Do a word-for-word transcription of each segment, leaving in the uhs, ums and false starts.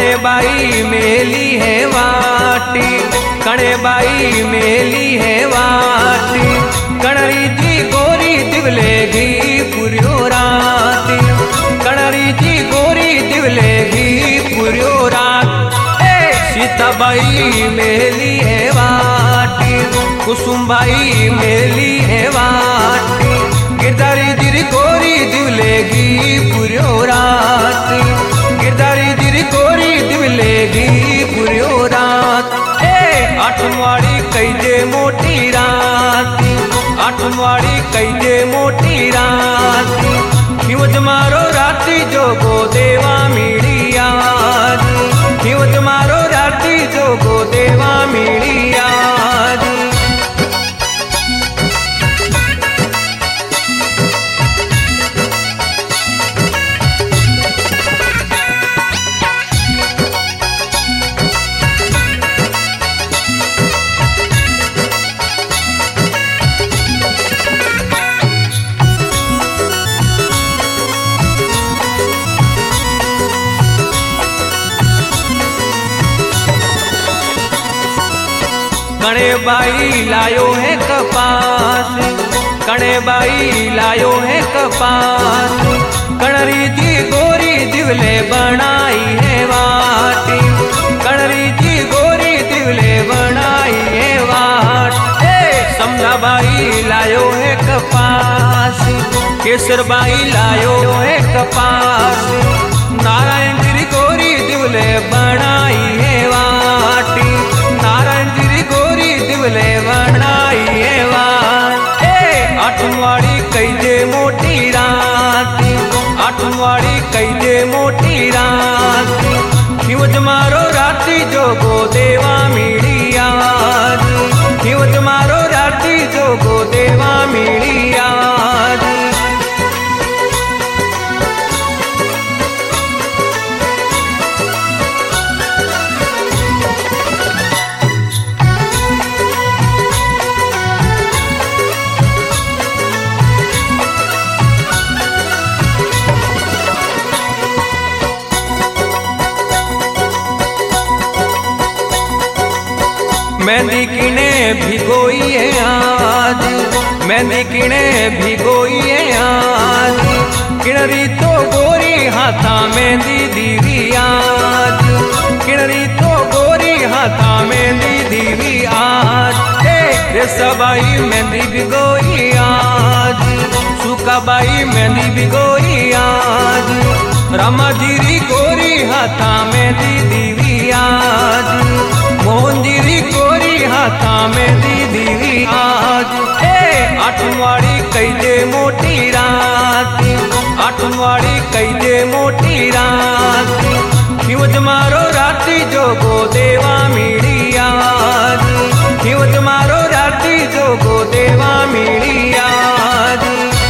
कणे by मेली है वाटी, कणे बाई मेली है वाटी, कणरी जी गोरी दिवले घी पुरियो राती, कणरी जी गोरी दिवले घी पुरियो रात। सीताबाई मेली है वाटी, कुसुमबाई मेली है वाटी, गिरधारी जी गोरी दिवले घी पुरियो राती, गिरधारी जी गोरी दिवले घी पुरियो रात। आठमवाड़ी कईजे मोटी राती, आठमवाड़ी कईजे मोटी राती, खिवज मारो राती जोगो देवा मीड़ी याद, खिवज मारो राती जोगो देवा मीड़ी याद। कणे बाई लायो है कपास, कणे बाई लायो है कपास, कणरी जी गोरी दिवले बनाई है वाटी, कणरी जी गोरी दिवले बनाई है वाट। समझा बाई लायो है कपास, केसर बाई लायो है कपास, नारायण जी गोरी दिवले बनाई है वाटी, नारायण जी गोरी दिवले बनाई है वाट। आठमवाड़ी कईजे मोटी राती, आठमवाड़ी कईजे मोटी राती, खिवज मारो राती जोगो देवा मीड़ी याद, खिवज मारो राती जोगो देवा मीड़ी याद। मेहंदी किने भिगोई है आज, मेहंदी किने भिगोई है आज, किणरी तो गोरी हाथा मेहंदी दीवी आज, किणरी तो गोरी हाथा मेहंदी दीवी आज। रे सबाई मेहंदी भिगोई आज, सुकाबाई मेहंदी भिगोई आज, रामा जीरी गोरी हाथा मेहंदी दीवी आज, मोहन जीरी गोरी हाथा मेहंदी दीवी आज। आठमवाड़ी कईजे मोटी राती, आठमवाड़ी कईजे मोटी राती, खिवज मारो राती जोगो देवा मीड़ी याद, खिवज मारो राती जोगो देवा मीड़ी याद।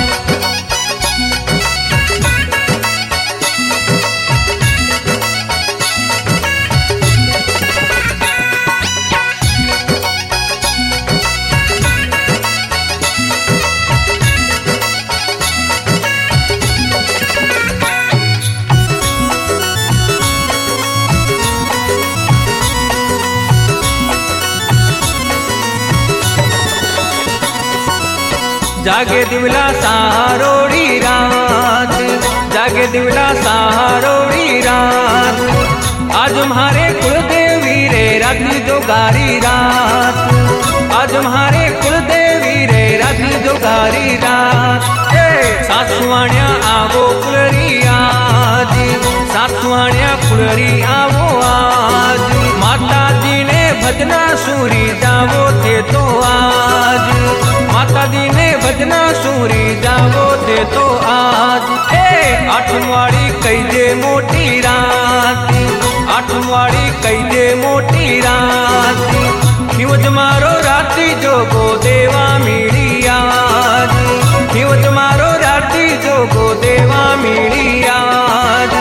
जागे दिवला सहारोड़ी रात, जागे दिवला सहारोड़ी रात, आज तुम्हारे कुलदेवी रे राती जोगारी रात, आज तुम्हारे कुलदेवी रे राती जोगारी रात। सासुवाण्या आवो कुलरी आज, सासुवाण्या कुलरी आवो आज, माता जी ने भजना सूरी जावो थे तो आज, माता जी ने भजना सूरी जावो थे तो आज। आठमवाड़ी कईजे मोटी राती, आठमवाड़ी कईजे मोटी राती, खिवज मारो राती जोगो देवा मीड़ी याद, खिवज मारो राती जोगो देवा मीड़ी याद।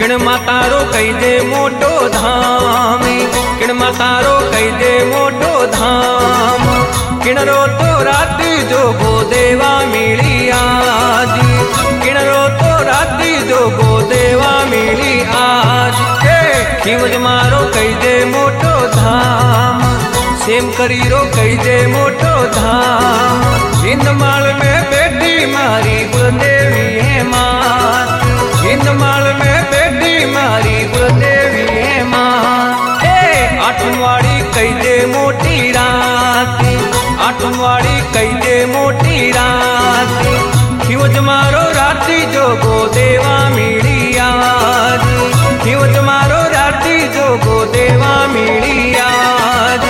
किण मातारो कही दे मोटो धाम, किण मातारो कही दे मोटो धाम। किणरो तो राती जोगो देवा मिली आज, किणरो तो राती जोगो देवा मिली आज। खीवज मारो कही दे मोटो धाम, सेम करीरो कही दे मोटो धाम। हिंदमाल में बेटी मारी कुलदेवी है माँ, हिंदमाल में बेटी मारी कुलदेवी है माँ। आठमवाड़ी कही दे मोटी रात, आठमवाड़ी कही दे मोटी रात। खीवज मारो राती जोगो देवा मिली आज, खीवज मारो राती जोगो देवा मिली आज।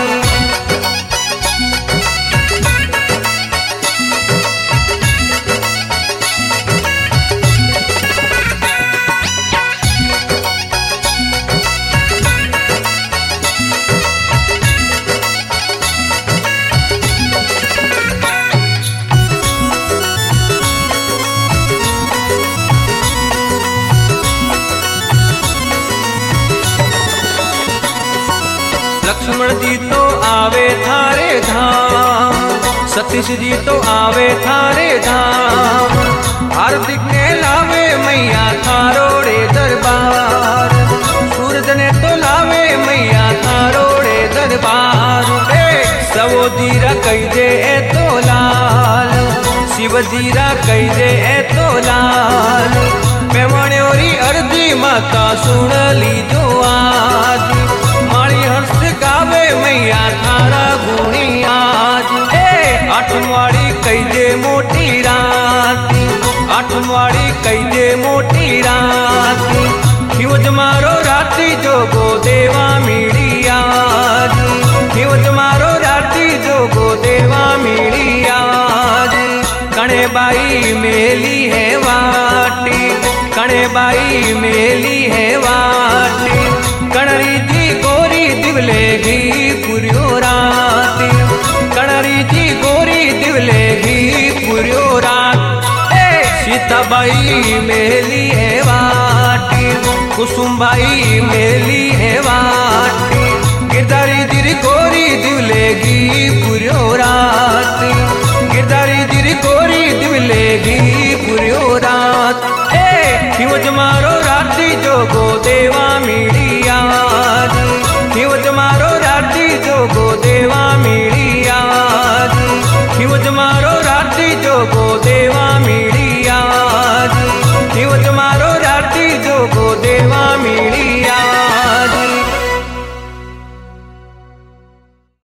लक्ष्मण जी तो आवे थारे धाम, सतीश जी तो आवे थारे धाम। हार्दिक ने लावे मैया थारोड़े दरबार, सूरज ने तो लावे मैया थारोड़े दरबार। सवो दीरा कही दे ए तो लाल, शिव दीरा कही दे ए तो लाल। पेमणोरी अर्जी माता सुन लीजो आज, माड़ी हंस गावे मैया थारा गुणी आज। आठमवाड़ी कही दे मोटी रात, आठमवाड़ी कही दे मोटी रात। खीवज मारो राती जोगो देवा मिली आज, खीवज मारो राती जोगो देवा मिली आज। कणे बाई मेली है वाटी, कणे बाई मेली है वाटी। कणरी जी गोरी दिवलेगी पुरियो रात, कणरी जी गोरी दिवलेगी पुरियो रात। सीताबाई मेली है वाटी, कुसुमबाई मेली है वाटी। गिरधारी जी गोरी दिवलेगी पुरियो रात, गिरधारी जी गोरी दिवलेगी पुरियो रात। खीवज मारो राती जोगो देवा